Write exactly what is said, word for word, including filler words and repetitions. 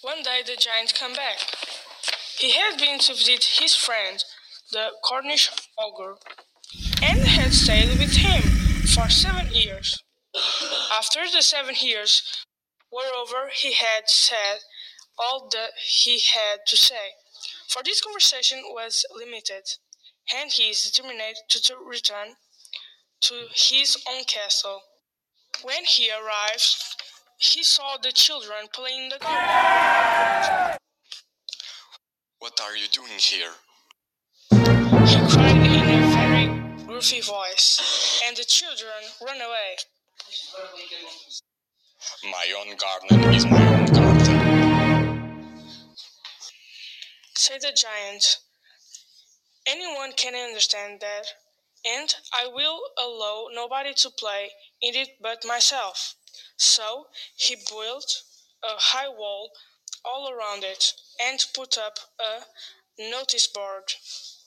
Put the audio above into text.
One day the giant came back. He had been to visit his friend, the Cornish ogre, and had stayed with him for seven years. After the seven years were over, he had said all that he had to say, for this conversation was limited, and he is determined to, to return to his own castle. When he arrived, he saw the children playing in the garden. What are you doing here? He cried in a very gruffy voice, and the children ran away. My own garden is my own garden, said the giant. Anyone can understand that, and I will allow nobody to play in it but myself. So he built a high wall all around it and put up a notice board.